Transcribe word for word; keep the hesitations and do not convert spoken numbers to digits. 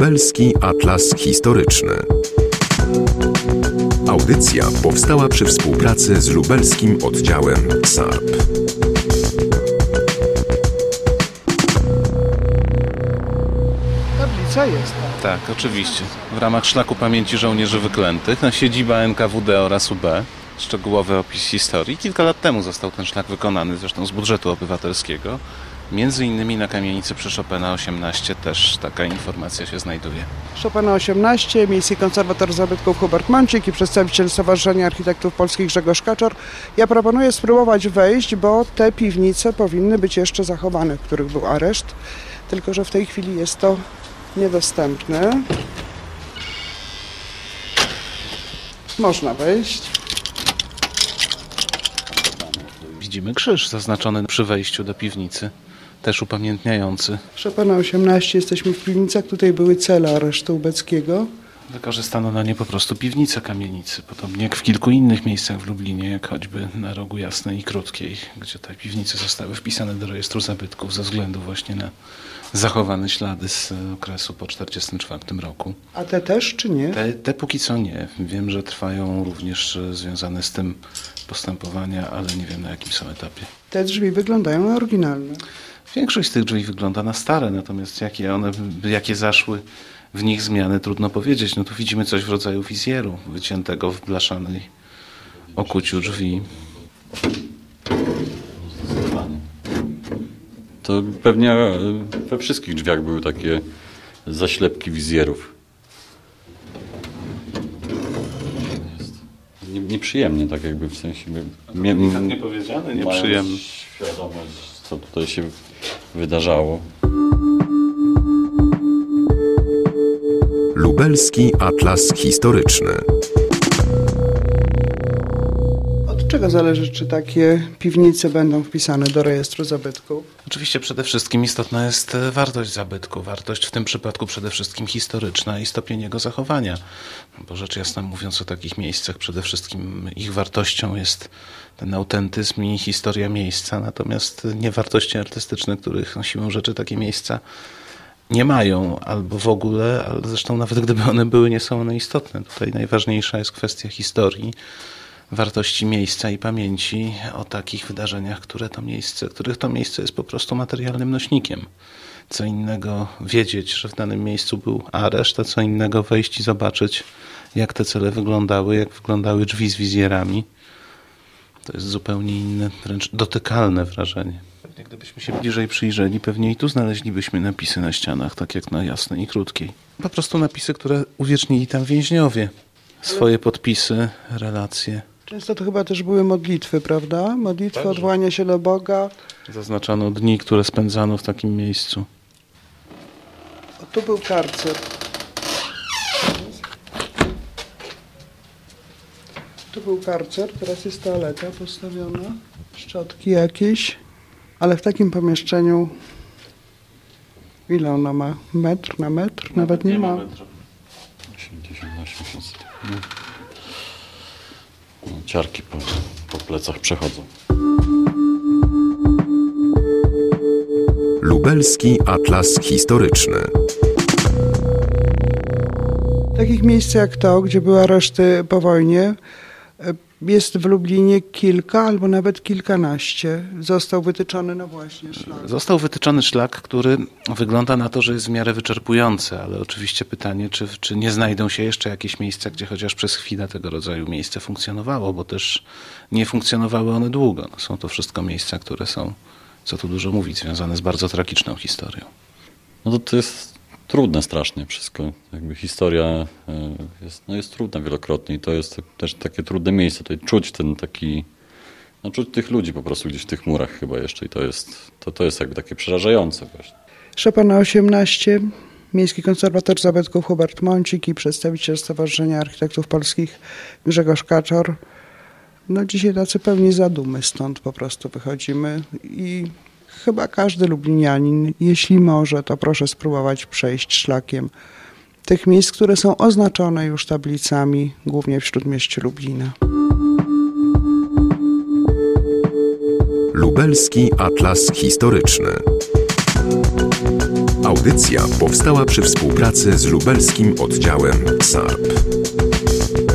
Lubelski Atlas Historyczny. Audycja powstała przy współpracy z lubelskim oddziałem S A R P. Tablica jest. Tak, oczywiście. W ramach Szlaku Pamięci Żołnierzy Wyklętych, no, siedziba N K W D oraz U B. Szczegółowy opis historii. Kilka lat temu został ten szlak wykonany, zresztą z budżetu obywatelskiego. Między innymi na kamienicy przy Chopina osiemnaście też taka informacja się znajduje. Chopina osiemnaście, Miejski Konserwator Zabytków Hubert Mącik i przedstawiciel Stowarzyszenia Architektów Polskich Grzegorz Kaczor. Ja proponuję spróbować wejść, bo te piwnice powinny być jeszcze zachowane, w których był areszt, tylko że w tej chwili jest to niedostępne. Można wejść. Widzimy krzyż zaznaczony przy wejściu do piwnicy, też upamiętniający. Chopina osiemnaście, jesteśmy w piwnicach, tutaj były cele aresztu ubeckiego. Wykorzystano na nie po prostu piwnicę kamienicy, podobnie jak w kilku innych miejscach w Lublinie, jak choćby na Rogu Jasnej i Krótkiej, gdzie te piwnice zostały wpisane do rejestru zabytków ze względu właśnie na zachowane ślady z okresu po czterdziestym czwartym roku. A te też, czy nie? Te, te póki co nie. Wiem, że trwają również związane z tym postępowania, ale nie wiem, na jakim są etapie. Te drzwi wyglądają na oryginalne. Większość z tych drzwi wygląda na stare, natomiast jakie one, jakie zaszły w nich zmiany, trudno powiedzieć. No tu widzimy coś w rodzaju wizjeru wyciętego w blaszanej okuciu drzwi. To pewnie we wszystkich drzwiach były takie zaślepki wizjerów. Nie, nieprzyjemnie, tak jakby w sensie... Nie, nie powiedziane, nieprzyjemnie. Świadomość, co tutaj się wydarzało. Lubelski Atlas Historyczny. Od czego zależy, czy takie piwnice będą wpisane do rejestru zabytków? Oczywiście przede wszystkim istotna jest wartość zabytku. Wartość w tym przypadku przede wszystkim historyczna i stopień jego zachowania. Bo rzecz jasna mówiąc o takich miejscach, przede wszystkim ich wartością jest ten autentyzm i historia miejsca, natomiast nie wartości artystyczne, których no, siłą rzeczy takie miejsca nie mają, albo w ogóle, ale zresztą nawet gdyby one były, nie są one istotne. Tutaj najważniejsza jest kwestia historii, wartości miejsca i pamięci o takich wydarzeniach, które to miejsce, których to miejsce jest po prostu materialnym nośnikiem. Co innego wiedzieć, że w danym miejscu był areszt, a co innego wejść i zobaczyć, jak te cele wyglądały, jak wyglądały drzwi z wizjerami. To jest zupełnie inne, wręcz dotykalne wrażenie. Pewnie gdybyśmy się bliżej przyjrzeli, pewnie i tu znaleźlibyśmy napisy na ścianach, tak jak na Jasnej i Krótkiej. Po prostu napisy, które uwiecznili tam więźniowie. Swoje podpisy, relacje. Często to chyba też były modlitwy, prawda? Modlitwy, Także. odwołania się do Boga. Zaznaczano dni, które spędzano w takim miejscu. O, tu był karcer. Tu był karcer, teraz jest toaleta postawiona. Szczotki jakieś. Ale w takim pomieszczeniu... Ile ona ma? Metr na metr? Nawet nie, nie ma. osiemdziesiąt na osiemdziesiąt. No, ciarki po, po plecach przechodzą. Lubelski Atlas Historyczny. Takich miejsc jak to, gdzie były areszty po wojnie, jest w Lublinie kilka albo nawet kilkanaście. Został wytyczony, no właśnie, szlak. Został wytyczony szlak, który wygląda na to, że jest w miarę wyczerpujący, ale oczywiście pytanie, czy, czy nie znajdą się jeszcze jakieś miejsca, gdzie chociaż przez chwilę tego rodzaju miejsce funkcjonowało, bo też nie funkcjonowały one długo. No, są to wszystko miejsca, które są, co tu dużo mówić, związane z bardzo tragiczną historią. No to, to jest trudne strasznie wszystko. Jakby historia jest, no jest trudna wielokrotnie i to jest też takie trudne miejsce. Tutaj czuć ten taki, no czuć tych ludzi po prostu gdzieś w tych murach chyba jeszcze i to jest, to, to jest jakby takie przerażające właśnie. Chopina osiemnaście, Miejski Konserwator Zabytków Hubert Mącik i przedstawiciel Stowarzyszenia Architektów Polskich Grzegorz Kaczor. No dzisiaj tacy pełni zadumy, stąd po prostu wychodzimy i chyba każdy lublinianin, jeśli może, to proszę spróbować przejść szlakiem tych miejsc, które są oznaczone już tablicami, głównie w śródmieściu Lublina. Lubelski Atlas Historyczny. Audycja audycja powstała przy współpracy z lubelskim oddziałem S A R P.